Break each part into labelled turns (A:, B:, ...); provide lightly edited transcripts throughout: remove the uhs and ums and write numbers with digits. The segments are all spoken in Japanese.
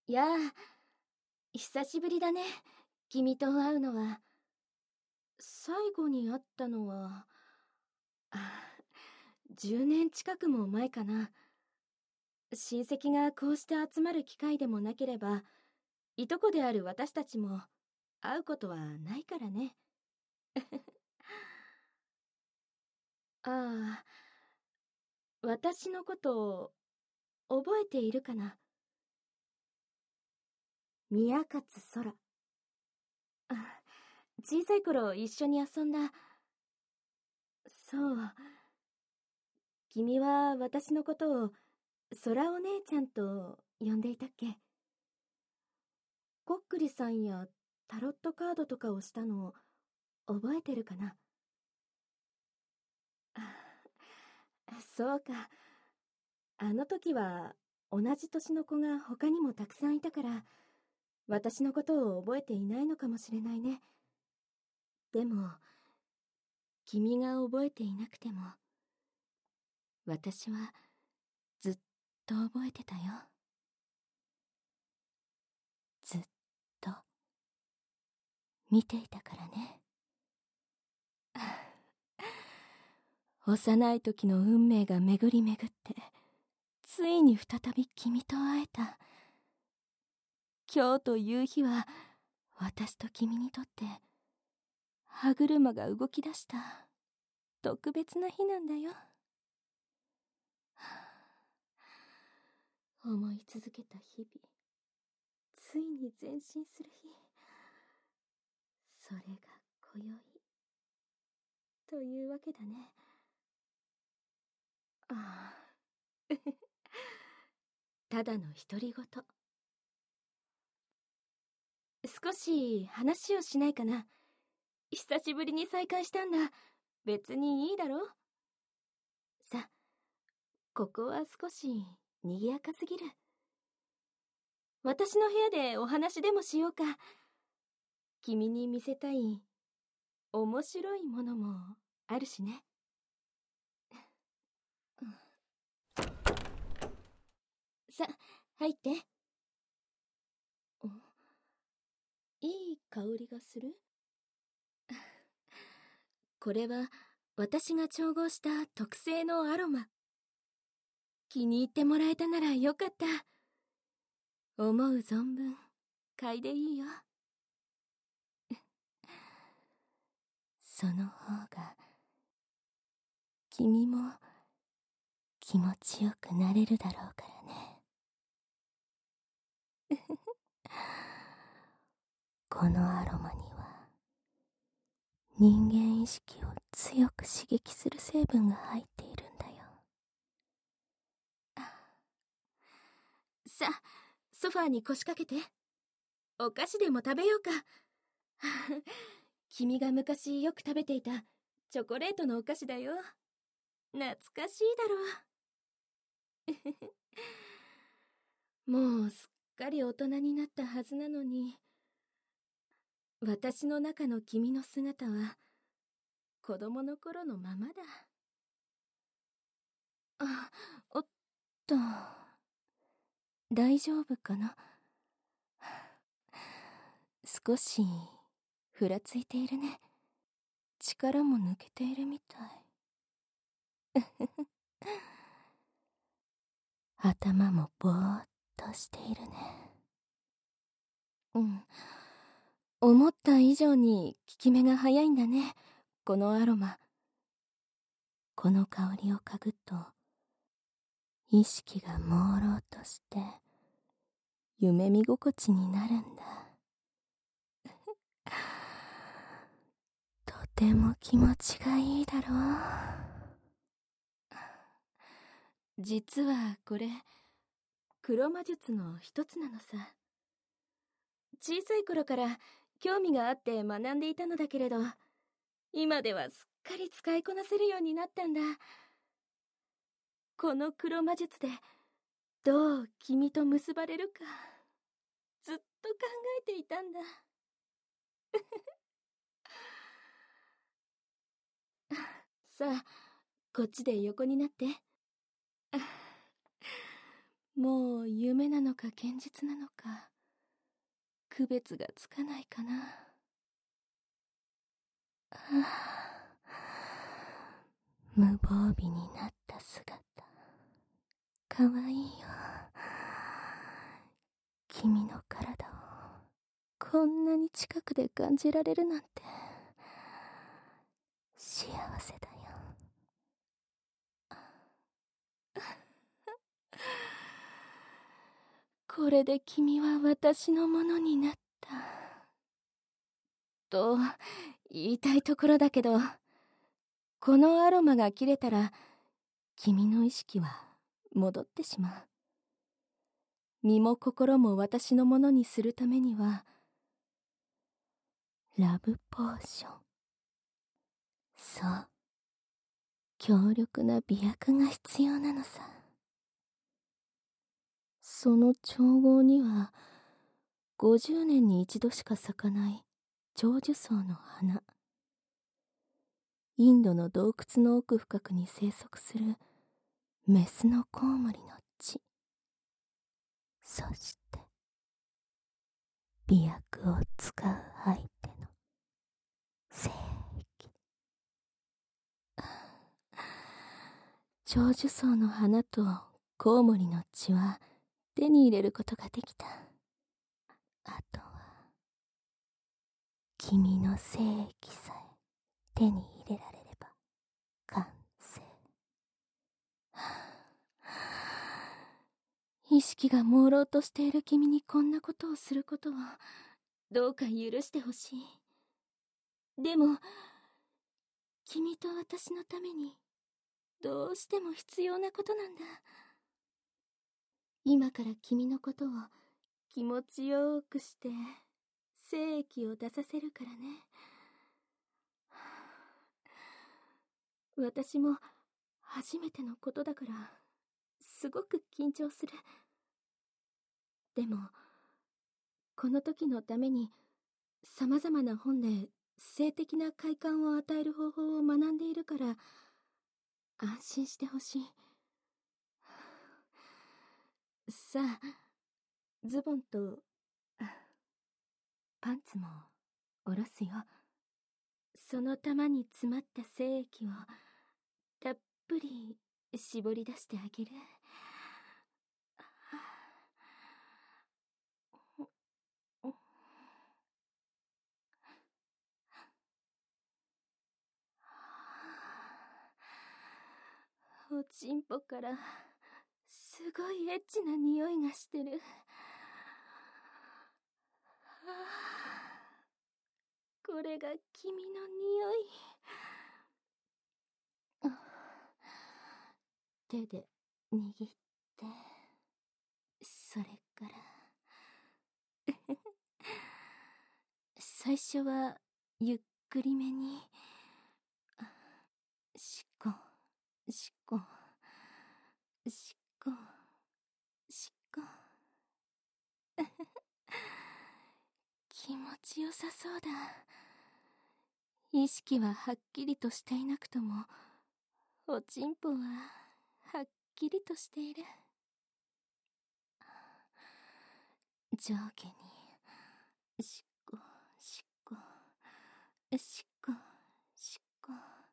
A: いやあ、久しぶりだね。君と会うのは。最後に会ったのは、10年近くも前かな。親戚がこうして集まる機会でもなければ、いとこである私たちも会うことはないからね。ああ、私のこと覚えているかな。宮勝空。小さい頃一緒に遊んだ。そう。君は私のことを空お姉ちゃんと呼んでいたっけ？こっくりさんやタロットカードとかをしたの覚えてるかな？そうか。あの時は同じ年の子が他にもたくさんいたから、私のことを覚えていないのかもしれないね。でも、君が覚えていなくても、私はずっと覚えてたよ。ずっと見ていたからね。幼い時の運命が巡り巡って、ついに再び君と会えた。今日という日は、私と君にとって、歯車が動き出した特別な日なんだよ。思い続けた日々、ついに前進する日。それが今宵。というわけだね。ああ。ただの独り言。少し話をしないかな。久しぶりに再会したんだ。別にいいだろ？さ、ここは少し賑やかすぎる。私の部屋でお話でもしようか。君に見せたい面白いものもあるしね。さ、入って。いい香りがする？これは私が調合した特製のアロマ。気に入ってもらえたならよかった。思う存分嗅いでいいよ。その方が君も気持ちよくなれるだろうからね。このアロマには人間意識を強く刺激する成分が入っているんだよ。さあ、ソファーに腰掛けて。お菓子でも食べようか。君が昔よく食べていたチョコレートのお菓子だよ。懐かしいだろう。もうすっかり大人になったはずなのに、私の中の君の姿は子供の頃のままだ。おっと、大丈夫かな？少しふらついているね。力も抜けているみたい。頭もぼーっとしているね。うん。思った以上に効き目が早いんだね、このアロマ。この香りを嗅ぐと、意識が朦朧として、夢見心地になるんだ。とても気持ちがいいだろう。実はこれ、黒魔術の一つなのさ。小さい頃から興味があって学んでいたのだけれど、今ではすっかり使いこなせるようになったんだ。この黒魔術でどう君と結ばれるか、ずっと考えていたんだ。さあ、こっちで横になって。 もう夢なのか現実なのか、区別がつかないかな。はあ、無防備になった姿、かわいいよ。君の体をこんなに近くで感じられるなんて幸せだよ。これで君は私のものになったと言いたいところだけど、このアロマが切れたら君の意識は戻ってしまう。身も心も私のものにするためにはラブポーション、そう、強力な美薬が必要なのさ。その調合には50年に一度しか咲かない長寿草の花、インドの洞窟の奥深くに生息するメスのコウモリの血、そして美薬を使う相手の精液。長寿草の花とコウモリの血は手に入れることができた。あとは君の精液さえ手に入れられれば完成。意識が朦朧としている君にこんなことをすることをどうか許してほしい。でも君と私のためにどうしても必要なことなんだ。今から君のことを気持ちよくして精液を出させるからね。私も初めてのことだからすごく緊張する。でもこの時のために様々な本で性的な快感を与える方法を学んでいるから安心してほしい。さあ、ズボンとパンツも下ろすよ。その玉に詰まった精液をたっぷり絞り出してあげる。おちんぽからすごいエッチな匂いがしてる。これが君の匂い。手で握って、それから最初はゆっくりめにしこしこしこしこ気持ちよさそうだ。意識ははっきりとしていなくともおちんぽははっきりとしている。上下にしこしこしこしこ、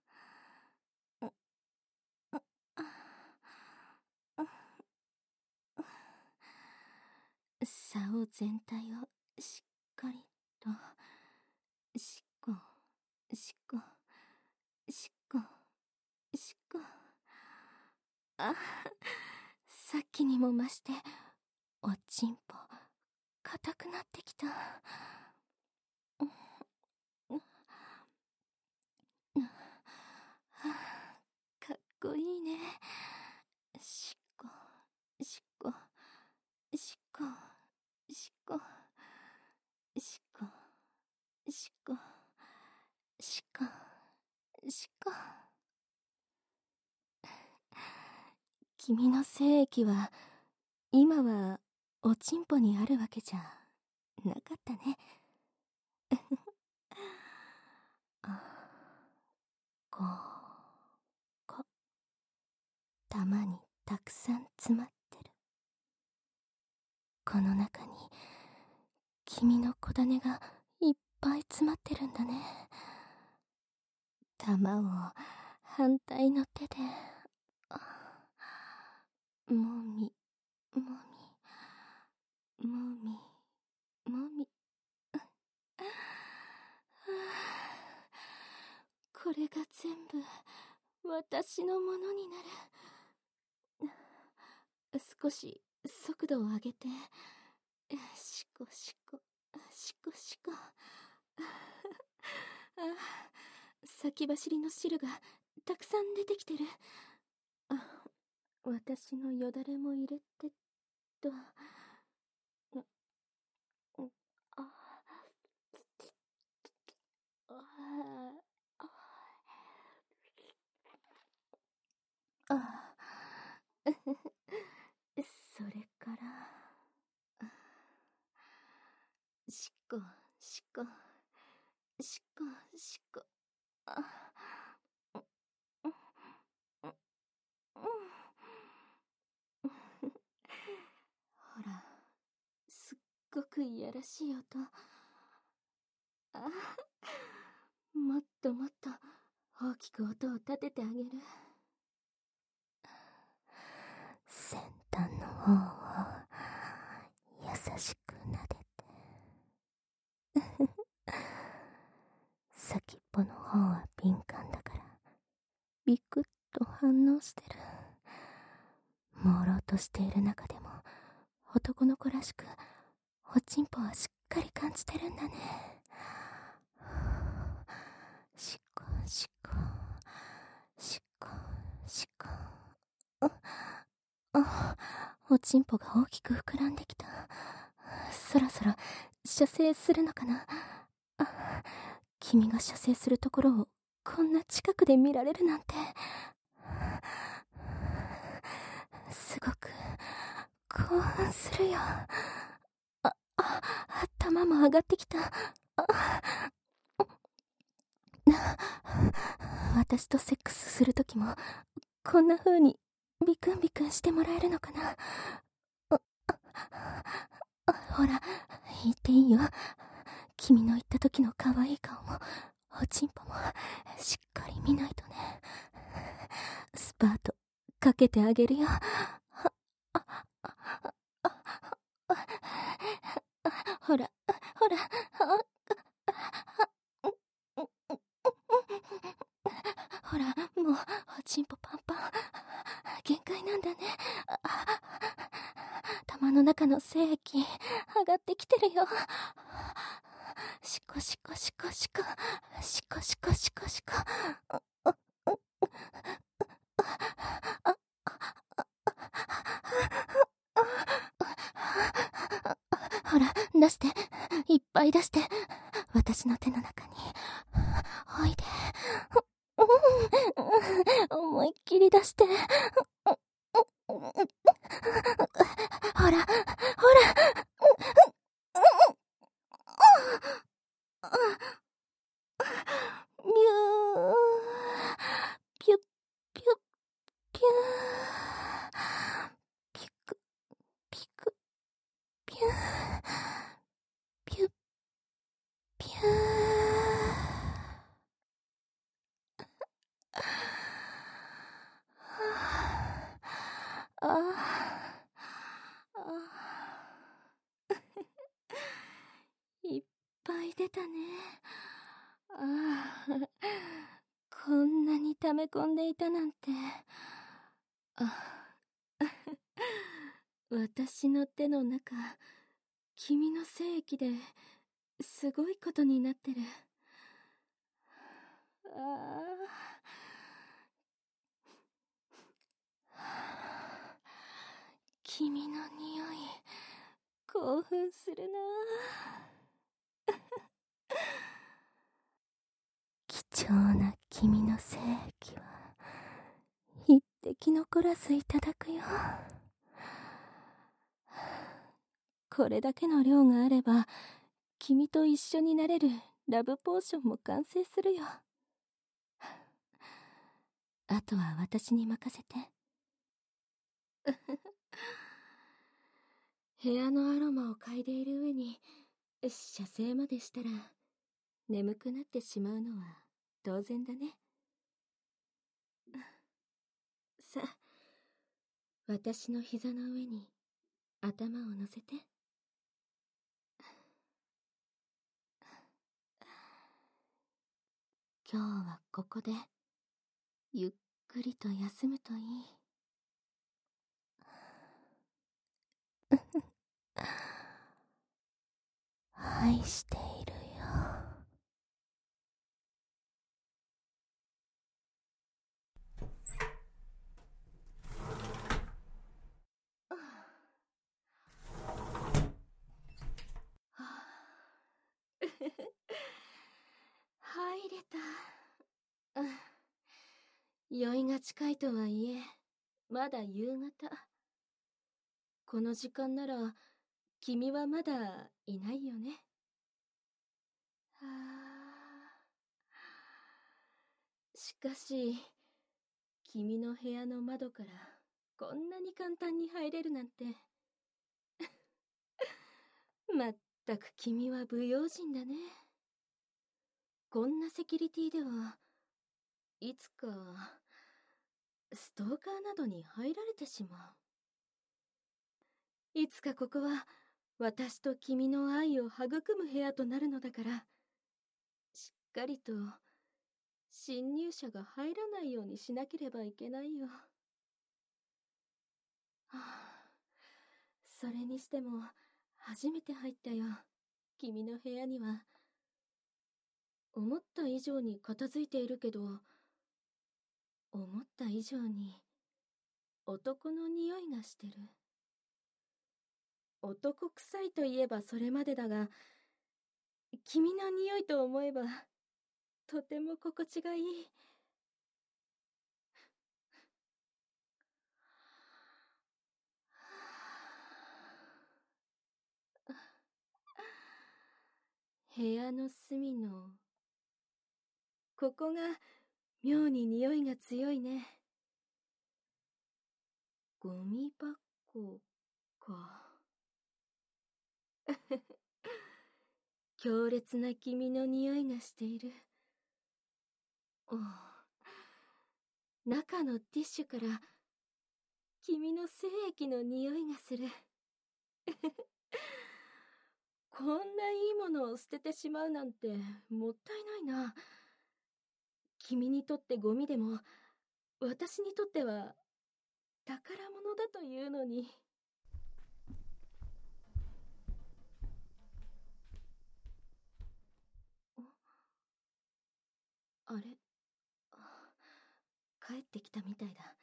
A: 竿全体をしっかりとしこしこしこしこ、あ、さっきにも増しておちんぽ硬くなってきた。かっこいいね。しこしこしこしこしこしこしこしこ、君の精液は今はおちんぽにあるわけじゃなかったね。ここ、玉にたくさん詰まってる。 この中に君の小種がいっぱい詰まってるんだね。玉を反対の手でもみもみもみもみこれが全部私のものになる。少し速度を上げて、しこしこしこしこ先走りの汁がたくさん出てきてる。私のよだれも入れてと。それからしこしこしこしこほら、すっごくいやらしい音。もっともっと大きく音を立ててあげる。先端の方を優しく撫でて先っぽの方は敏感だからビクッと反応してる。朦朧としている中でも男の子らしくおちんぽはしっかり感じてるんだね。しっこしっこしっこしっこ。おちんぽが大きく膨らんできた。そろそろ射精するのかな。君が射精するところをこんな近くで見られるなんて。すごく興奮するよ。頭も上がってきた。私とセックスするときもこんな風にビクンビクンしてもらえるのかな。ほら、言っていいよ。君の言った時の可愛い顔もおちんぽもしっかり見ないとね。スパートかけてあげるよ。ほらほら。ほら、もうおちんぽパンパン。限界なんだね。玉の中の精液上がってきてるよ。しこしこしこしこしこしこしこしこ。ほら、出して、いっぱい出して、私の手の中においで。思いっきり出して。ほらほら。ミューピュッピュッピューピクピクピューピュッピュいっぱい出たね。こんなに溜め込んでいたなんて。私の手の中、君の精液ですごいことになってる。君の匂い、興奮するな。貴重な君の精液は一滴残らずいただくよ。これだけの量があれば君と一緒になれるラブポーションも完成するよ。あとは私に任せて。 部屋のアロマを嗅いでいる上に、射精までしたら、眠くなってしまうのは当然だね。さあ、私の膝の上に頭を乗せて。今日はここで、ゆっくりと休むといい。愛しているよ。入れた。酔いが近いとはいえ、まだ夕方。この時間なら、君はまだいないよね。しかし、君の部屋の窓からこんなに簡単に入れるなんて。まったく君は不用心だね。こんなセキュリティではいつかストーカーなどに入られてしまう。いつかここは私と君の愛を育む部屋となるのだから、しっかりと侵入者が入らないようにしなければいけないよ。それにしても初めて入ったよ、君の部屋には。思った以上に片付いているけど、思った以上に男の匂いがしてる。男臭いといえばそれまでだが、君の匂いと思えばとても心地がいい。部屋の隅のここが妙に匂いが強いね。ゴミ箱か。強烈な君の匂いがしている。中のティッシュから君の精液の匂いがする。こんないいものを捨ててしまうなんてもったいないな。君にとってゴミでも、私にとっては宝物だというのに。あれ、帰ってきたみたいだ。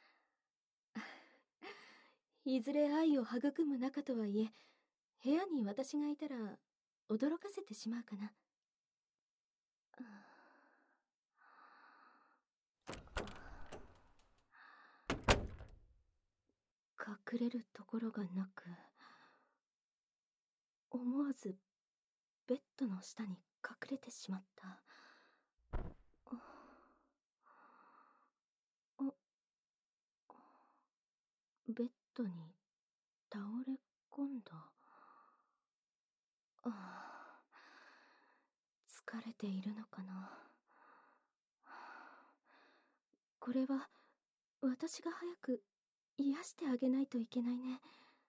A: いずれ愛を育む仲とはいえ、部屋に私がいたら驚かせてしまうかな。隠れるところがなく、思わずベッドの下に隠れてしまった。ベッドに倒れ込んだ。疲れているのかな。これは私が早く癒してあげないといけないね。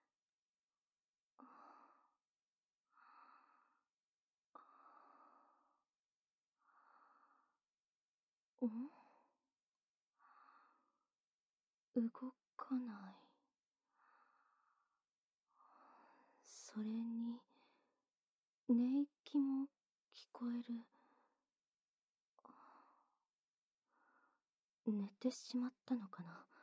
A: 動かない。それに寝息も聞こえる。寝てしまったのかな。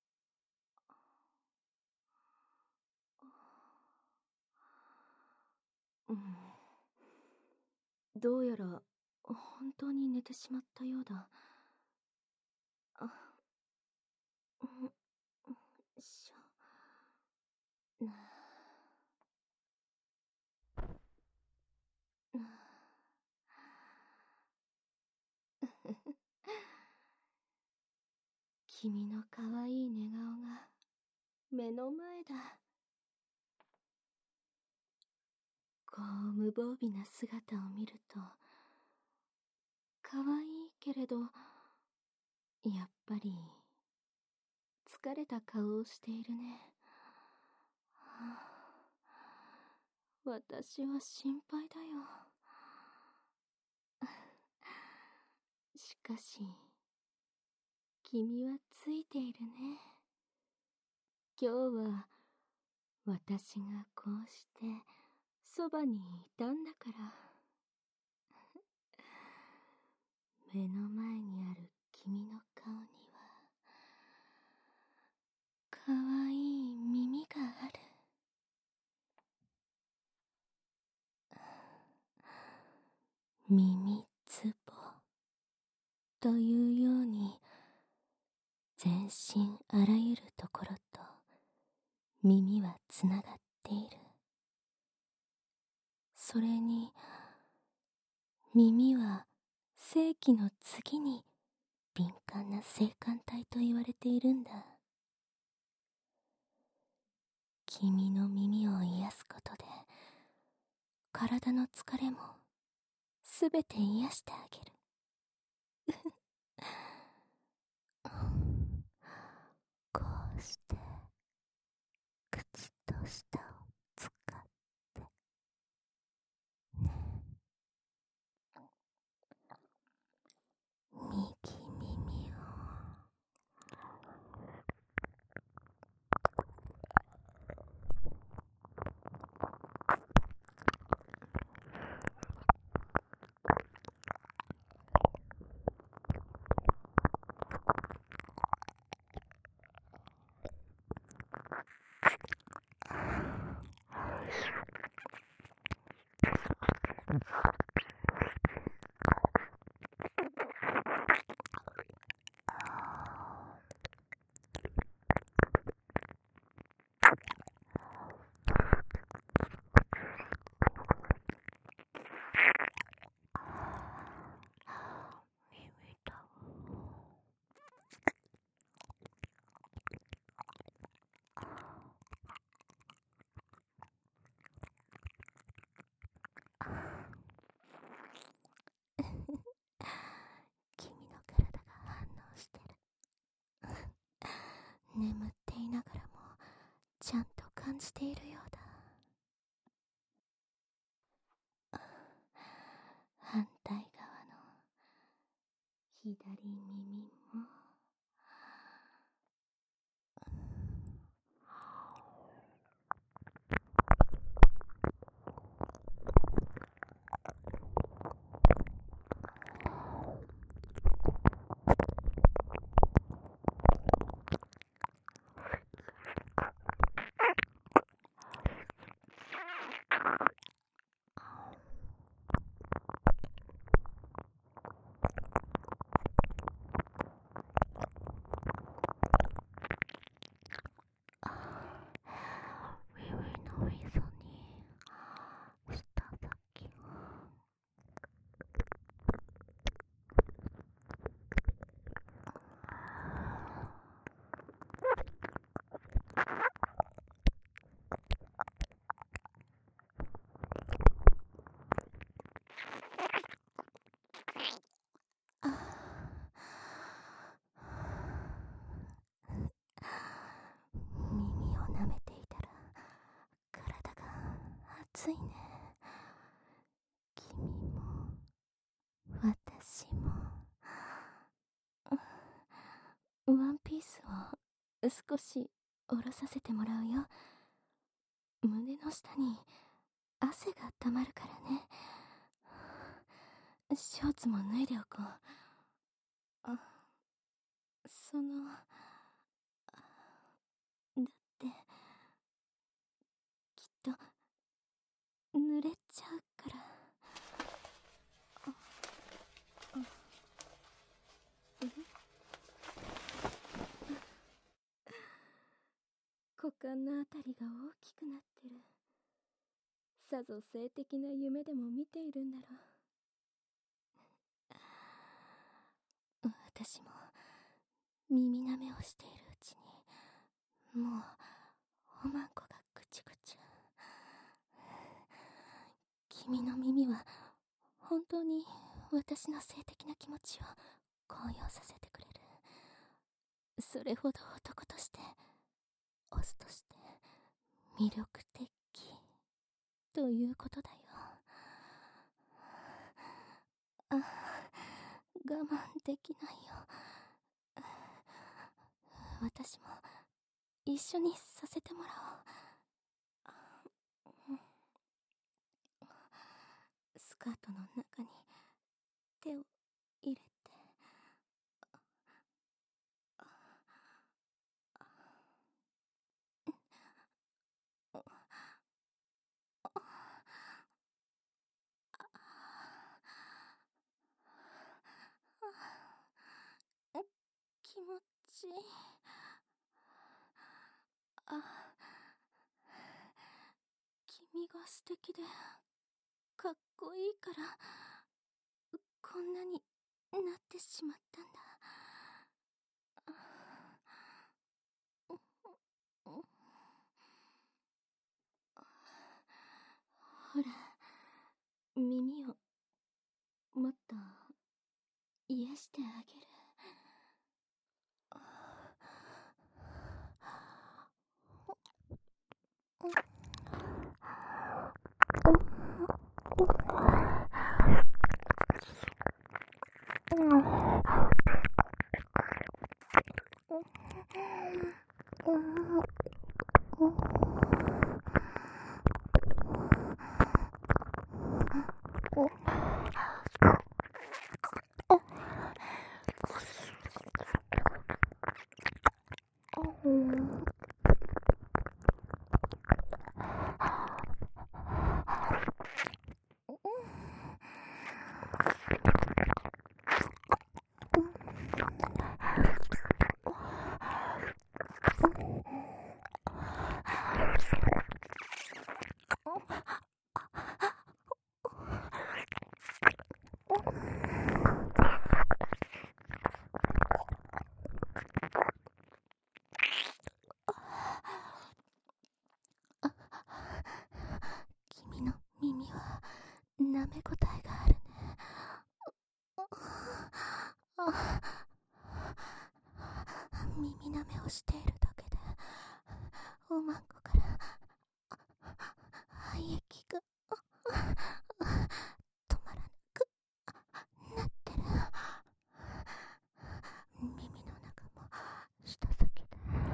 A: どうやら本当に寝てしまったようだ。しょ。君の可愛い寝顔が目の前だ。 こう無防備な姿を見ると、可愛いけれど、やっぱり疲れた顔をしているね。はあ、私は心配だよ。しかし、君はついているね。今日は私がこうしてそばにいたんだから。目の前にある君の顔にはかわいい耳がある。耳つぼというように、全身あらゆるところと耳はつながっている。それに耳は性器の次に敏感な性感帯と言われているんだ。君の耳を癒すことで体の疲れもすべて癒してあげる。こうして口と舌を使ってね。右耳を君の体が反応してる。眠っていながらもちゃんと感じているようだ。反対側の左耳も。耳の溝に舌先を。耳を舐めていたら体が熱いね。君も私も。ワンピースを少し下ろさせてもらうよ。胸の下に汗が溜まるからね。ショーツも脱いでおこう。あ、だってきっと濡れちゃうから。股間のあたりが大きくなってる。さぞ性的な夢でも見ているんだろう。私も耳舐めをしているうちに、もうおまんこがぐちゅぐちゅ。 私の性的な気持ちを高揚させてくれる。それほど男として、オスとして魅力的ということだよ。あ、我慢できないよ。私も一緒にさせてもらおう。スカートの中に手を入れて。気持ちいい。君が素敵でかっこいいからこんなになってしまったんだ。ほら、耳をもっと癒してあげる。君の耳は舐め応えがあるね。耳舐めをしているだけでおまんこから肺液が止まらなくなってる。耳の中も舌先で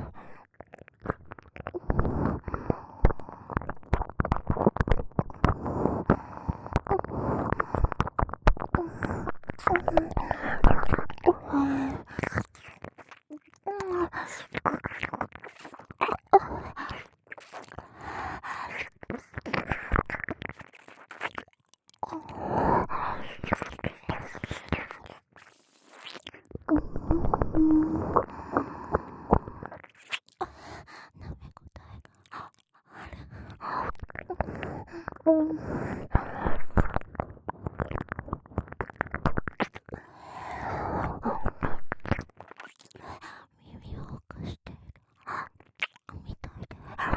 A: 耳を起こしているみたいで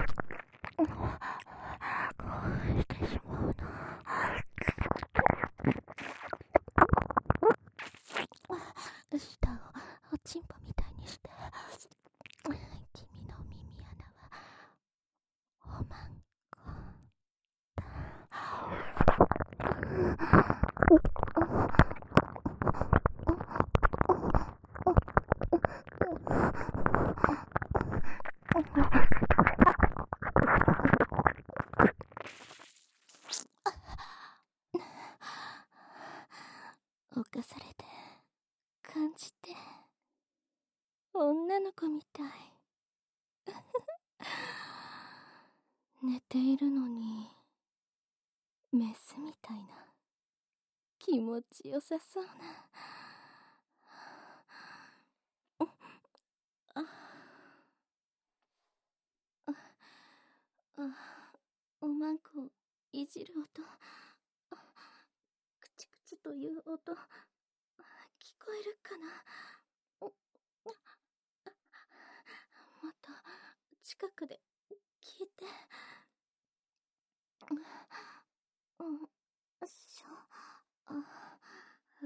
A: 興奮してしまうな。舌をおちんぽみたいにして君の耳穴はおまんこだ。犯されて感じて女の子みたい。寝ているのにメスみたいな気持ちよさそうな。おまんこをいじる音、クチクチという音、聞こえるかな。もっと近くで聞いて。しょ。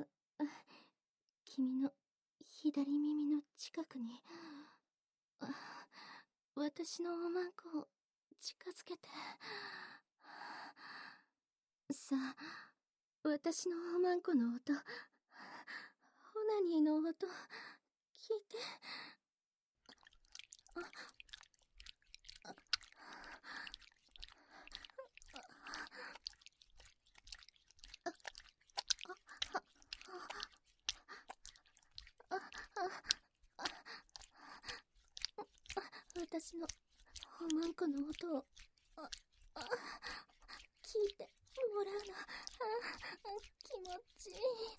A: 君の左耳の近くに、私のおまんこを近づけて。さあ、私のおまんこの音、オナニーの音、聞いて。私のおまんこの音を聞いてもらうの、気持ちいい。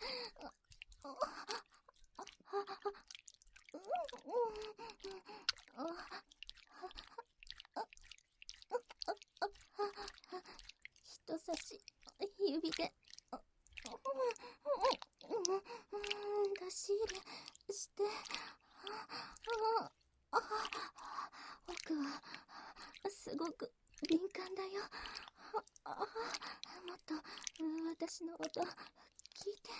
A: 人差し指で出し入れして奥はすごく敏感だよ。もっと私の音聞いて。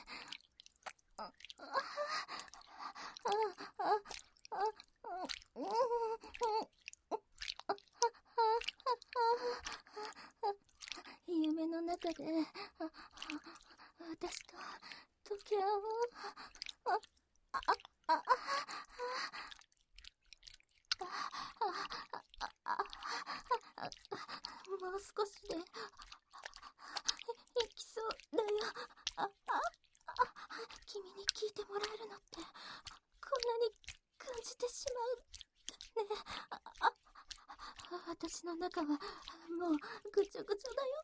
A: 夢の中で私と溶け合おう。もう少しで行きそうだよ。君に聞いてもらえるのってこんなに感じてしまうね。私の中はもうぐちょぐちょだよ。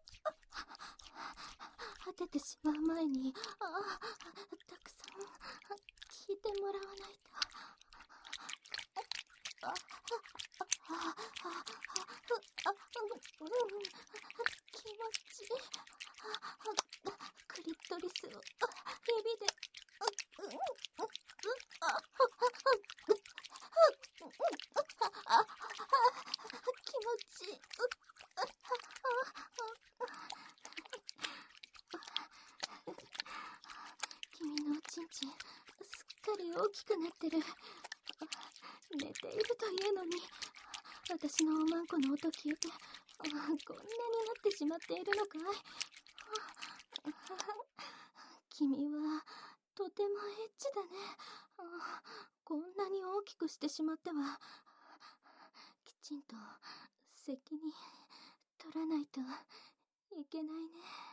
A: 果ててしまう前にたくさん聞いてもらわないと。気持ちいい。クリトリスを指で気持ちいい。君のおちんちんすっかり大きくなってる。寝ているというのに私のおまんこの音聞いてこんなになってしまっているのかい。君はとてもエッチだね。こんなに大きくしてしまってはきちんと責任取らないといけないね。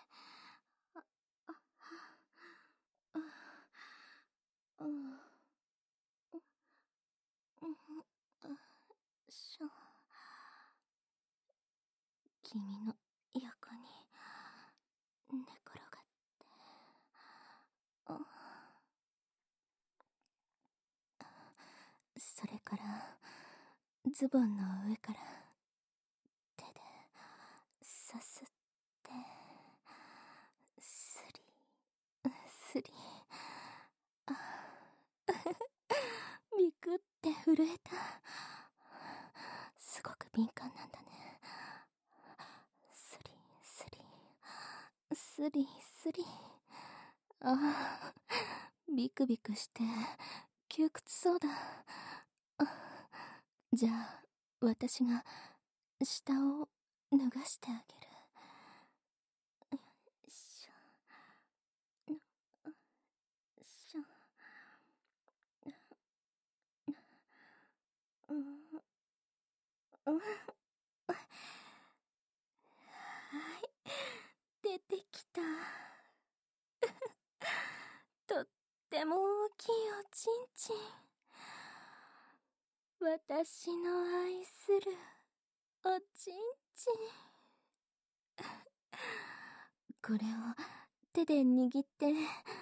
A: 君の横に寝転がってそれからズボンの上から手でさすってスリスリビクって震えた。すごく敏感なんだね。スリスリスリスリ。ビクビクして窮屈そうだ。じゃあ私が下を脱がしてあげる。よいしょよいしょ。はい、出てきた。とっても大きいおちんちん。私の愛するおちんちん。これを手で握って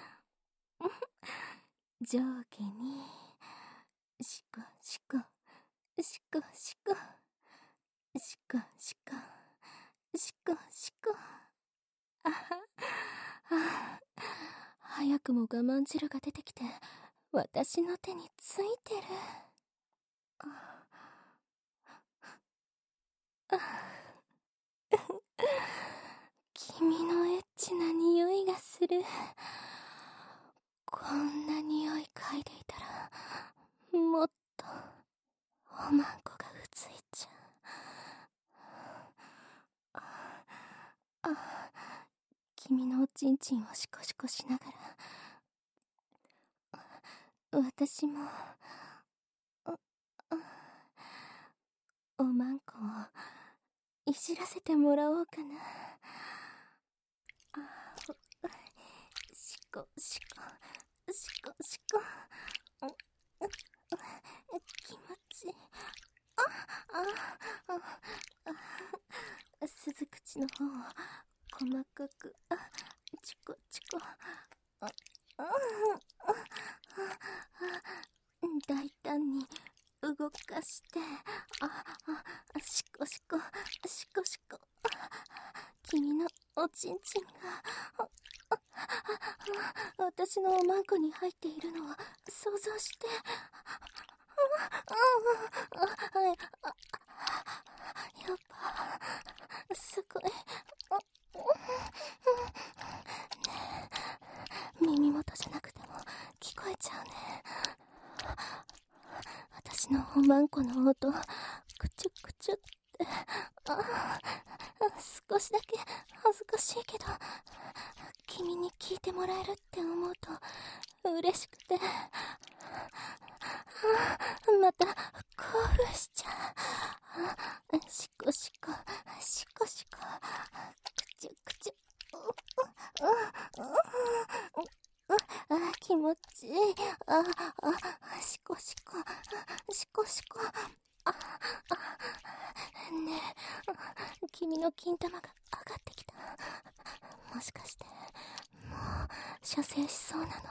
A: 上下にシコシコシコシコシコシコシコシコ。早くも我慢汁が出てきて私の手についてる。君のエッチな匂いがする。こんな匂いか君のおちんちんをシコシコしながら、私もおまんこをいじらせてもらおうかな。シコシコシコシコ、気持ちいい。鈴口の方を細かくチコチコ、大胆に動かして、シコシコシコシコ、君のおちんちんが私のおまんこに入っているのを想像して、やっぱすごい。耳元じゃなくても聞こえちゃうね。私のおまんこの音、クチュクチュって、少しだけ恥ずかしいけど、君に聞いてもらえるって思うと嬉しくて、また興奮しちゃう。シコシコシコシコ、クチュクチュ、気持ちいい。シコシコシコシコ。ねえ、君の金玉が上がってきた。もしかしてもう射精しそうなの？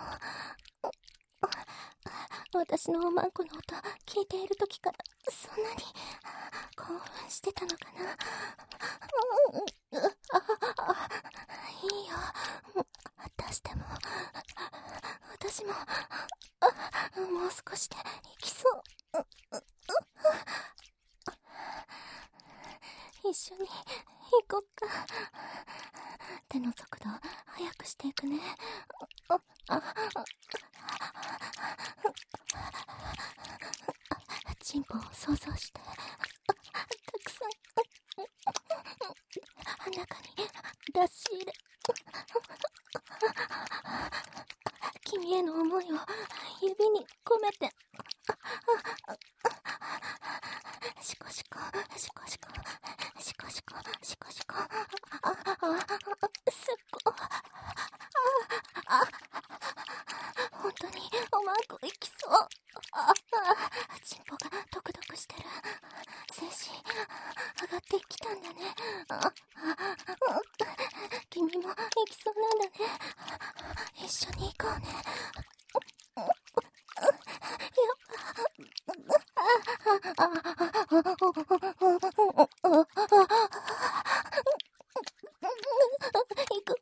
A: 私のおまんこの音聞いている時からそんなに興奮してたのかな。いいよ、出しても。私ももう少しで行きそう。一緒に行こっか。手の速度速くしていくね。チンポを想像して、たくさん中に出し入れ、君への思いを指に込めて、シコシコシコシコシコシコシコシコ、すっご、本当におまんこ行きそう。チンポがドクドクしてる。精子上がってきたんだね。君も行きそうなんだね。一緒に行こうね。行く。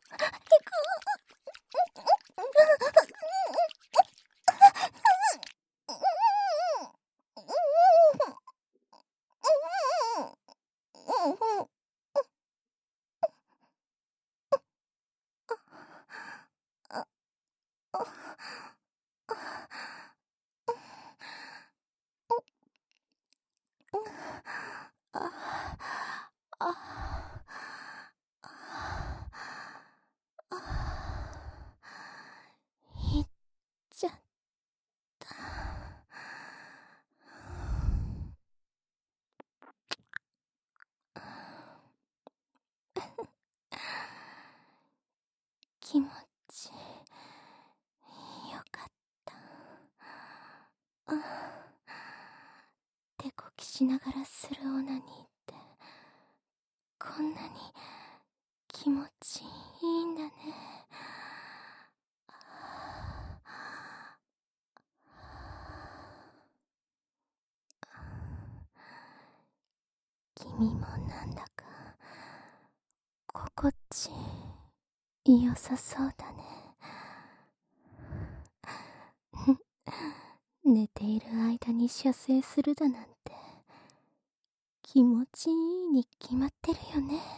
A: 行っちゃった。気持ちよかった。手こきしながらするオナニーってこんなに気持ちいいんだね。君もなんだか心地良さそうだね。寝ている間に射精するだなんて気持ちいいに決まってるよね。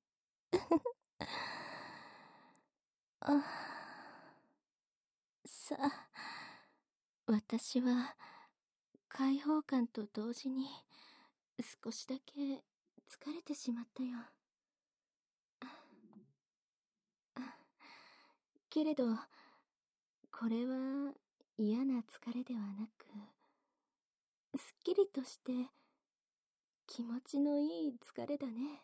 A: さあ、私は解放感と同時に少しだけ疲れてしまったよ。 けれど、これは嫌な疲れではなく、すっきりとして気持ちのいい疲れだね。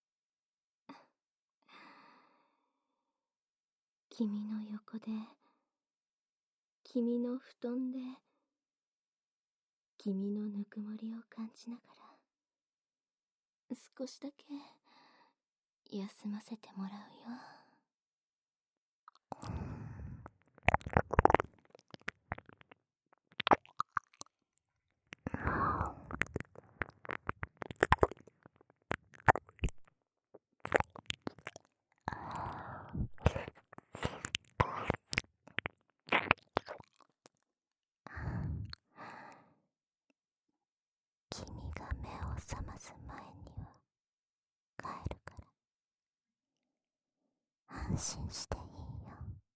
A: 君の横で、君の布団で、君のぬくもりを感じながら、少しだけ休ませてもらうよ。君が目を覚ます前には帰るから、安心していいよ。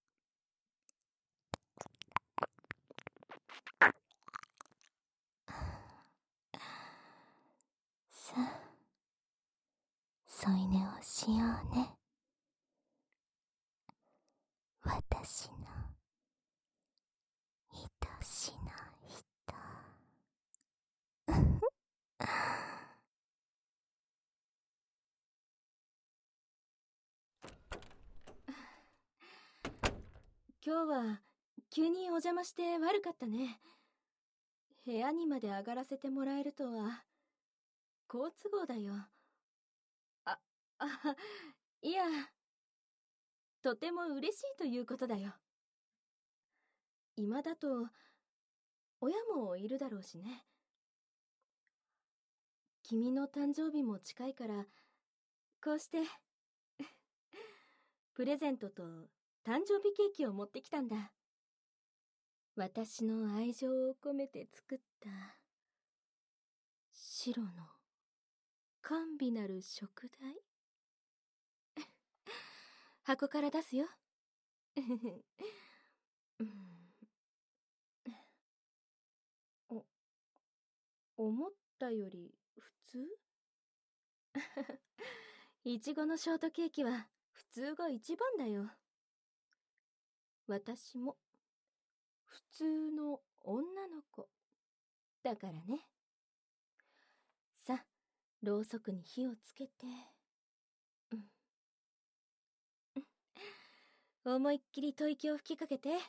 A: さあ、添い寝をしようね。私の愛しの人。今日は急にお邪魔して悪かったね。部屋にまで上がらせてもらえるとは好都合だよ。あ、いや、とても嬉しいということだよ。今だと親もいるだろうしね。君の誕生日も近いから、こうしてプレゼントと誕生日ケーキを持ってきたんだ。私の愛情を込めて作った白の甘美なる食材。箱から出すよ。思ったより普通？いちごのショートケーキは普通が一番だよ。私も普通の女の子だからね。さ、ろうそくに火をつけて、思いっきり吐息を吹きかけて。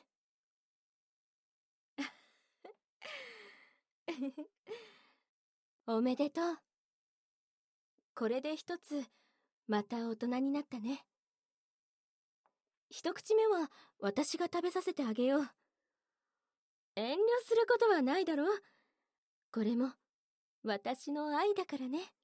A: おめでとう。これで一つまた大人になったね。一口目は私が食べさせてあげよう。遠慮することはないだろう。これも私の愛だからね。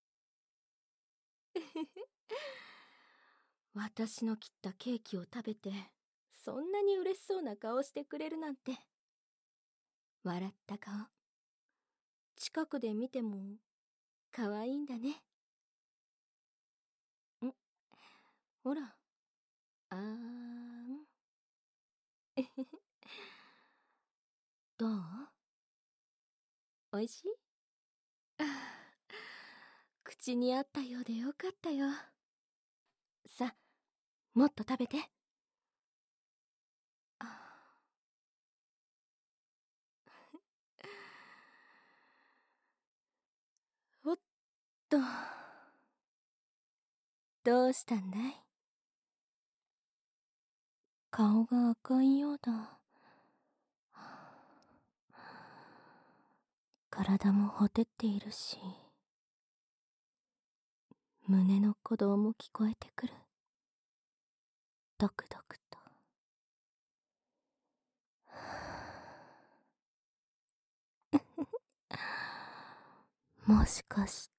A: 私の切ったケーキを食べてそんなに嬉しそうな顔してくれるなんて。笑った顔、近くで見ても可愛いんだね。ほら、あーん。どう？おいしい？口に合ったようでよかったよ。さ、もっと食べて。おっと、どうしたんだい？顔が赤いようだ。体もほてっているし、胸の鼓動も聞こえてくる。ドクドクと。もしかして、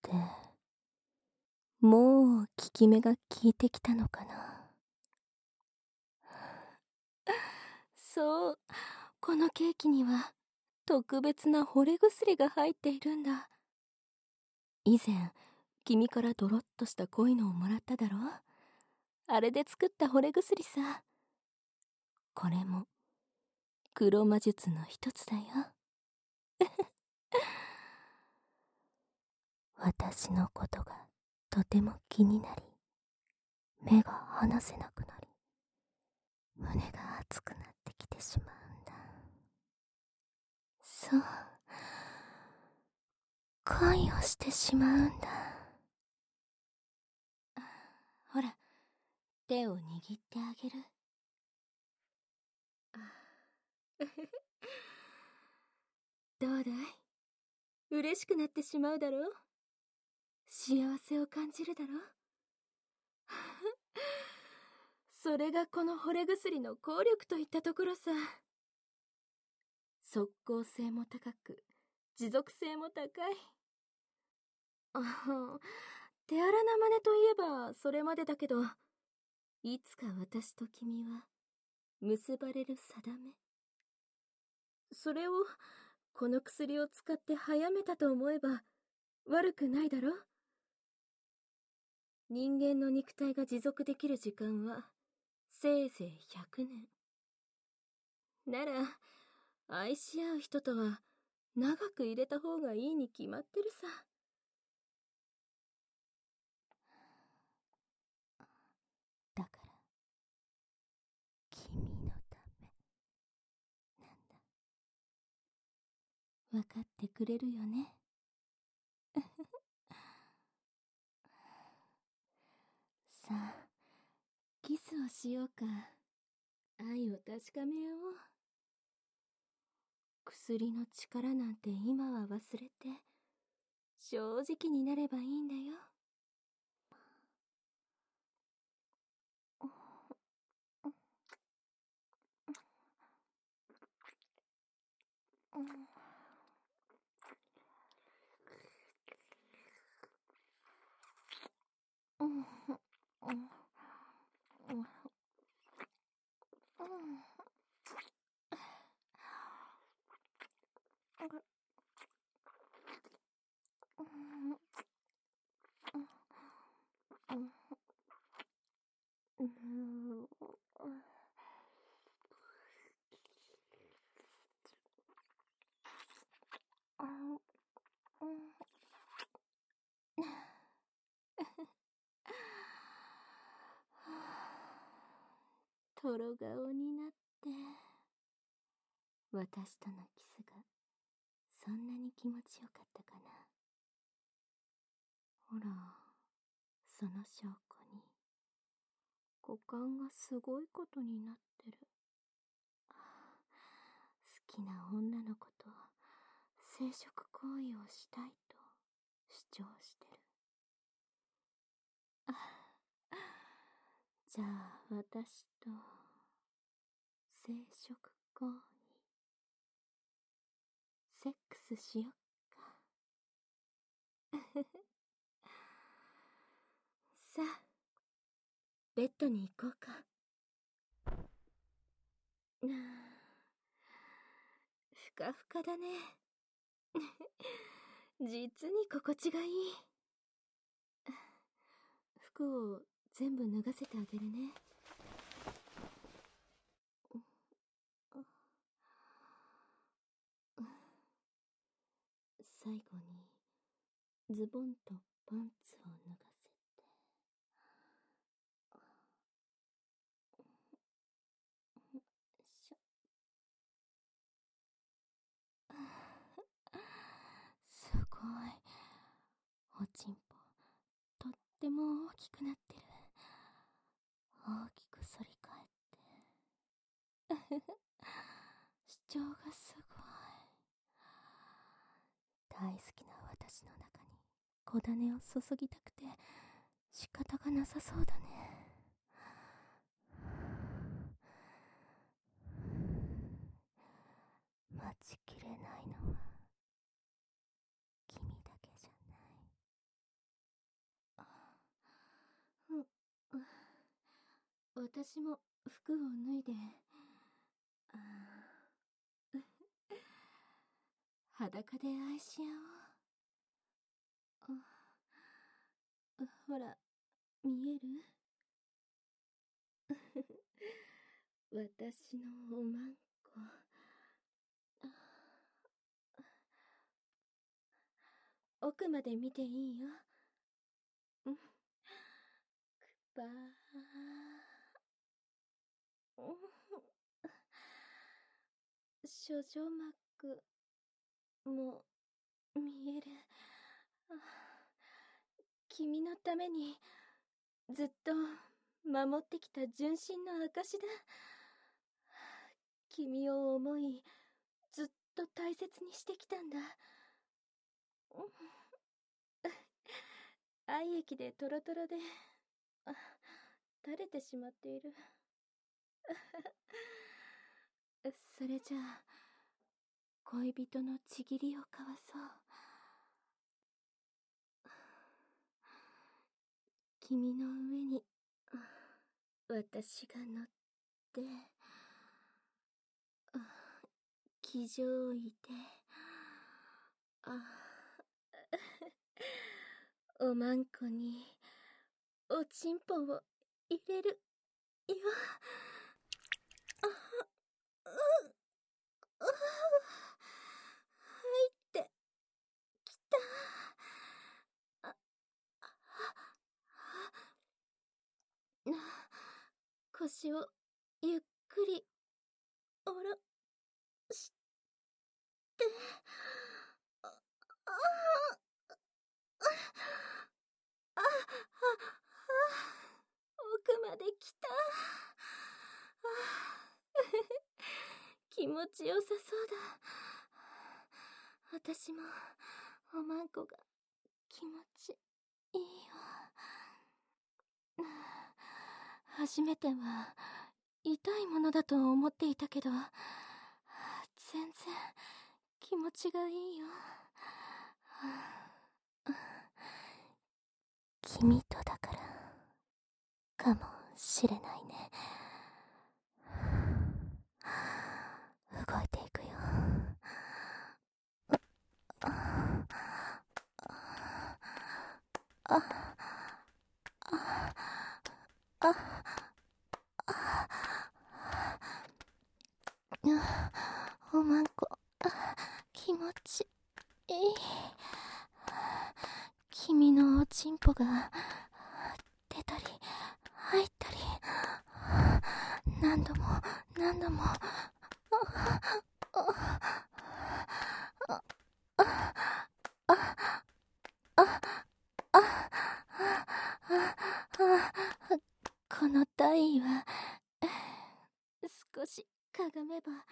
A: もう効き目が効いてきたのかな。そう、このケーキには特別な惚れ薬が入っているんだ。以前、君からドロッとした恋のをもらっただろ。あれで作った惚れ薬さ。これも黒魔術の一つだよ。私のことがとても気になり、目が離せなくなり、 胸が熱くなってきてしまうんだ。そう、恋をしてしまうんだ。ほら、手を握ってあげる。どうだい？嬉しくなってしまうだろう？幸せを感じるだろう？それがこの惚れ薬の効力といったところさ。即効性も高く、持続性も高い。手荒な真似といえばそれまでだけど、いつか私と君は結ばれる定め。それをこの薬を使って早めたと思えば悪くないだろ？人間の肉体が持続できる時間はせいぜい100年。なら、愛し合う人とは長く入れた方がいいに決まってるさ。だから、君のため、なんだ。わかってくれるよね。さあ、キスをしようか。愛を確かめよう。薬の力なんて今は忘れて、正直になればいいんだよ。トロ顔になって、私とのキスがそんなに気持ちよかったかな。ほら、その証拠に股間がすごいことになってる。好きな女の子と生殖行為をしたいと主張してる。じゃあ私と生殖行為、セックスしよっか。さあ、ベッドに行こうか。ふかふかだね。実に心地がいい。服を全部脱がせてあげるね。最後にズボンとパンツを脱がせて。しょ。すごい。おちんぽ、とっても大きくなってる。大きく反り返って。主張がすごい。大好きな私の中に小種を注ぎたくて仕方がなさそうだね。待ちきれないのは君だけじゃない。私も服を脱いで、裸で愛し合おう。ほら、見える？私のおまんこ。奥まで見ていいよ。くばー。 諸女膜も見える。君のためにずっと守ってきた純真の証だ。君を思い、ずっと大切にしてきたんだ。愛液でトロトロで垂れてしまっている。それじゃあ恋人のちぎりを交わそう。君の上に私が乗って騎乗位でおまんこにおちんぽを入れるよ。入ってきた。腰をゆっくり下ろして奥まで来た。気持ちよさそうだ。私もおまんこが気持ちいいよ。初めては痛いものだと思っていたけど、全然気持ちがいいよ。君とだからかもしれないね。動いていくよ。おまんこ気持ちいい。君のおちんぽが出たり入ったり、何度も何度も。この体位は少しかがめば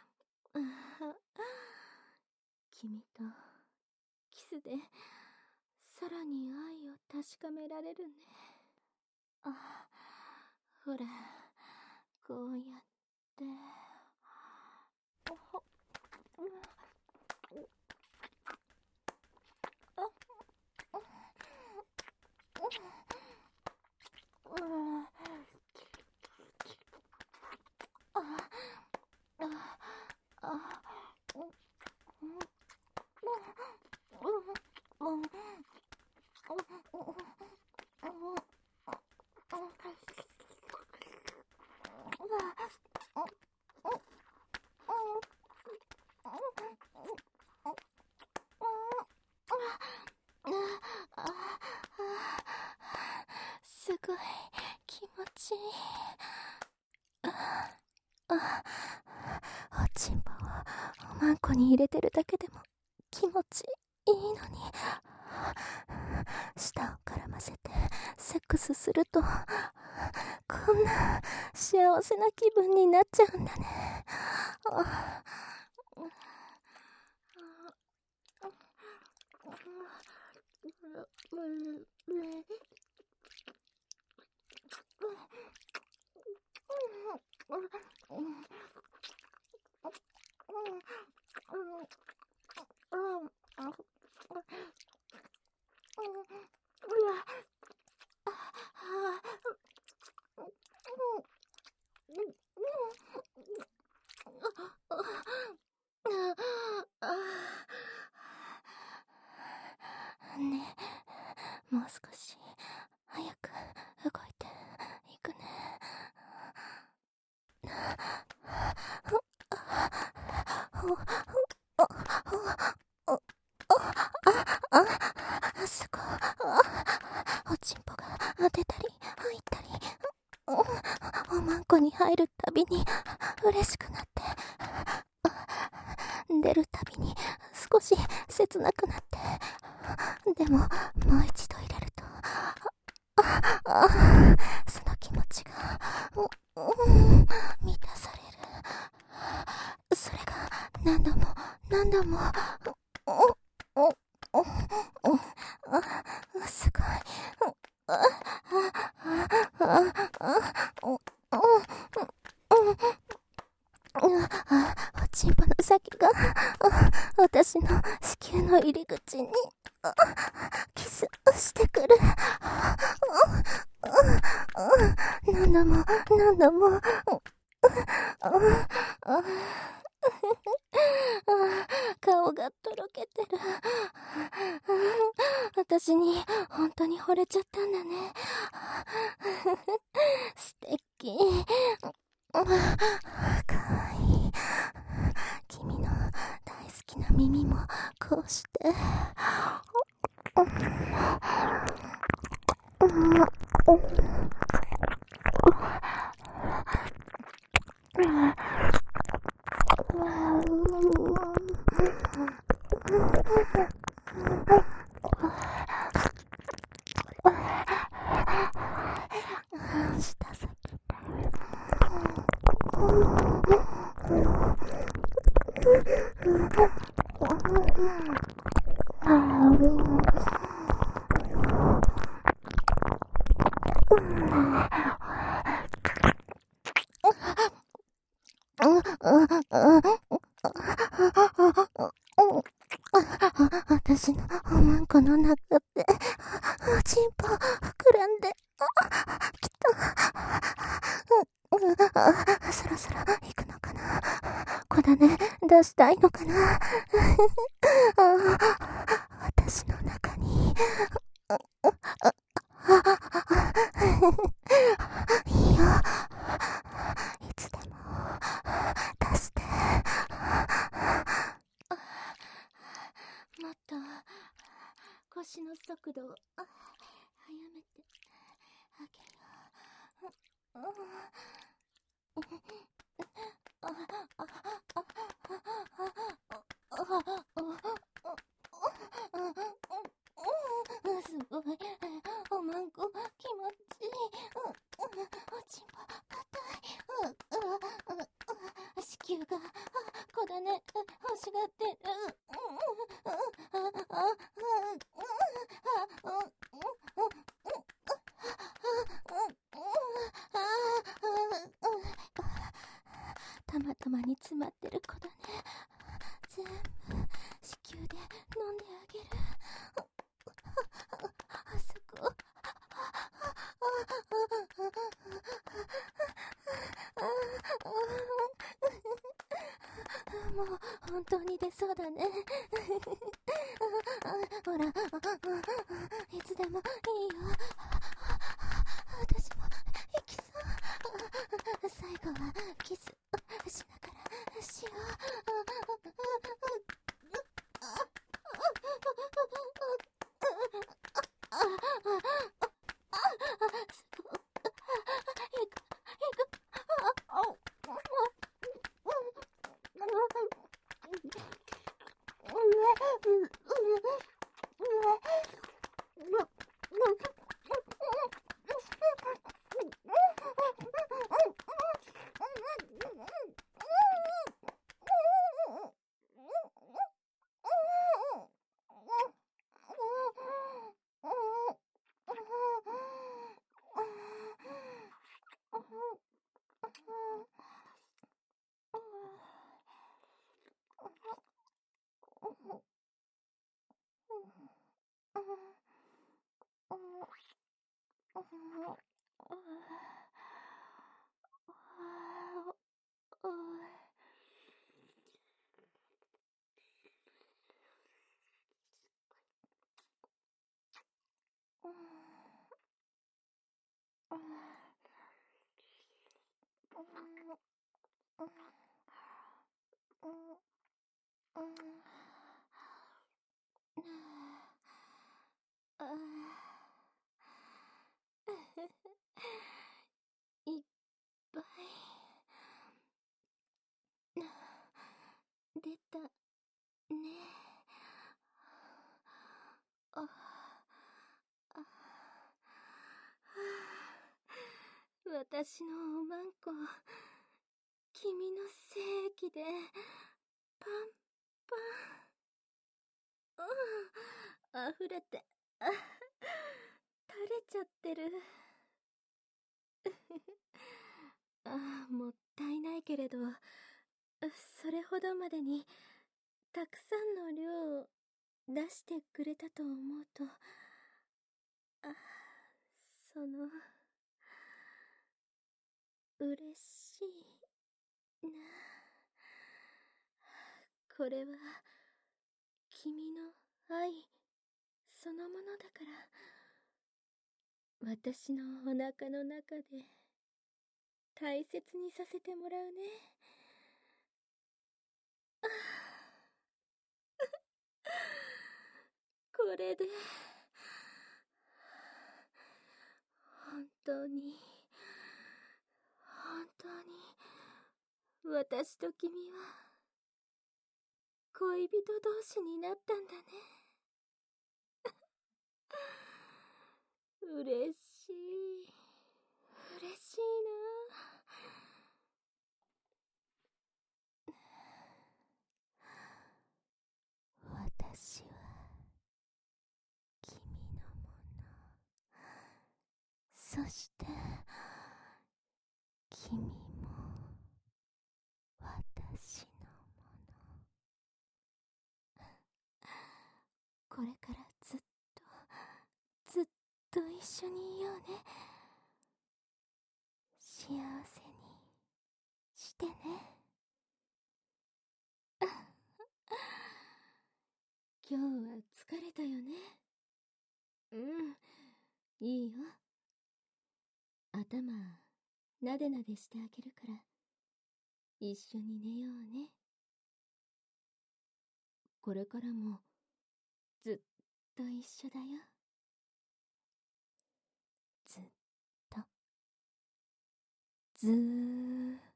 A: 君とキスでさらに愛を確かめられるね。ほら、こうやってすごい気持ちいい。おちんぽをおまんこに入れてるだけでも気持ちいいのに、舌を絡ませてセックスするとこんな幸せな気分になっちゃうんだね。ねえ、もう少し早く動いていくね。すごい。おちんぽが出たり入ったり。おまんここに入るたびに嬉しくなって、出るたびに少し切なくなって、でももう一度入れると、その気持ちが、満たされる。それが何度も何度も、すごい。おちんぽの先が私の子宮の入り口にキスをしてくる。何度も何度も顔がとろけてる。私に本当に惚れちゃったんだね。素敵。かわいい。君の大好きな耳もこうして舌先私のおまんこの中でおちんぽ膨らんできた。そろそろ行くのかな。子種出したいのかな。私の中にいいよ。いつでも出して。もっと腰の速度を速めてあげるよ。すごい。おまんこ気持ちいい。おちんぽ硬い。子宮が子種欲しがってる。たまたまに詰まってる子種全部子宮で飲んであげる。あそこもう本当に出そうだね。ほら、いつでもいいよ。私も行きそう。最後はキスしながらしよう。いっぱい出たね。あ、あ、私のおまんこ、君の精液で、パンパン。溢れて、垂れちゃってる。もったいないけれど、それほどまでに、たくさんの量を出してくれたと思うと、その、嬉しいな。これは、君の愛、そのものだから、私のお腹の中で、大切にさせてもらうね。これで、本当に、本当に、私と君は、恋人同士になったんだね。嬉しい。嬉しいな。私は、君のもの。そして、君も、私のもの。これからずっと、ずっと一緒にいようね。幸せにしてね。今日は疲れたよね。うん、いいよ。頭、なでなでしてあげるから、一緒に寝ようね。これからも、ずっと一緒だよ。ずっと、ずーっと。